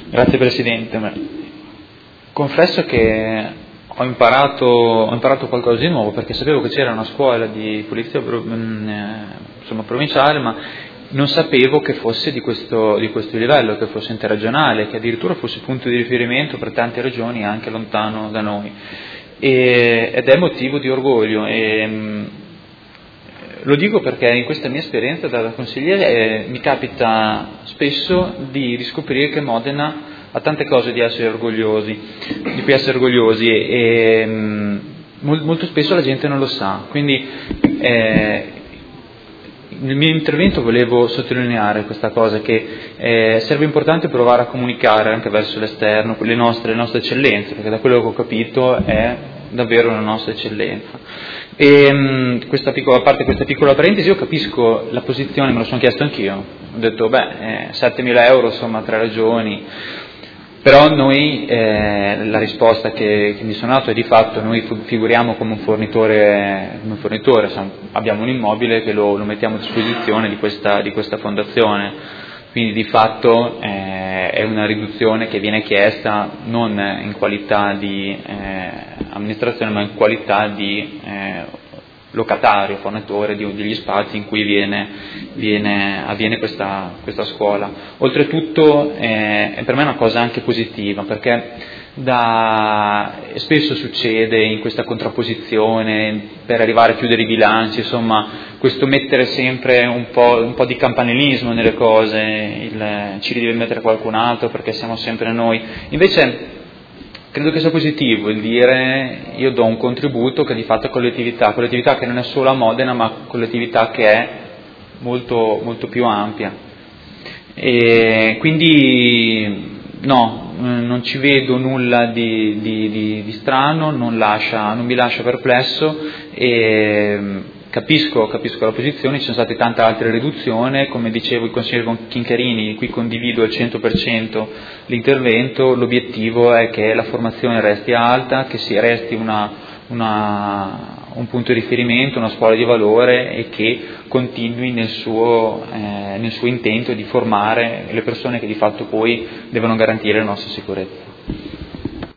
Grazie Presidente. Confesso che ho imparato qualcosa di nuovo, perché sapevo che c'era una scuola di polizia provinciale, ma non sapevo che fosse di questo livello, che fosse interregionale, che addirittura fosse punto di riferimento per tante regioni anche lontano da noi. Ed è motivo di orgoglio. Lo dico perché in questa mia esperienza da consigliere mi capita spesso di riscoprire che Modena ha tante cose di cui essere orgogliosi e molto spesso la gente non lo sa. Quindi nel mio intervento volevo sottolineare questa cosa, che serve importante provare a comunicare anche verso l'esterno le nostre eccellenze, perché da quello che ho capito è davvero una nostra eccellenza. E a parte questa piccola parentesi, io capisco la posizione, me lo sono chiesto anch'io, ho detto 7.000 euro, insomma, 3 regioni, però noi, la risposta che mi sono dato è di fatto noi figuriamo come un fornitore, abbiamo un immobile che lo mettiamo a disposizione di questa fondazione. Quindi di fatto è una riduzione che viene chiesta non in qualità di amministrazione, ma in qualità di locatario, fornitore degli spazi in cui avviene questa scuola. Oltretutto per me è una cosa anche positiva, perché spesso succede in questa contrapposizione per arrivare a chiudere i bilanci, insomma, questo mettere sempre un po' di campanilismo nelle cose, ci deve mettere qualcun altro perché siamo sempre noi. Invece credo che sia positivo il dire io do un contributo che di fatto è collettività che non è solo a Modena, ma collettività che è molto, molto più ampia. E quindi no, non ci vedo nulla di strano, non mi lascia perplesso e capisco la posizione. Ci sono state tante altre riduzioni, come dicevo il consigliere Chincherini, qui condivido al 100% l'intervento. L'obiettivo è che la formazione resti alta, che si resti un punto di riferimento, una scuola di valore, e che continui nel suo intento di formare le persone che di fatto poi devono garantire la nostra sicurezza.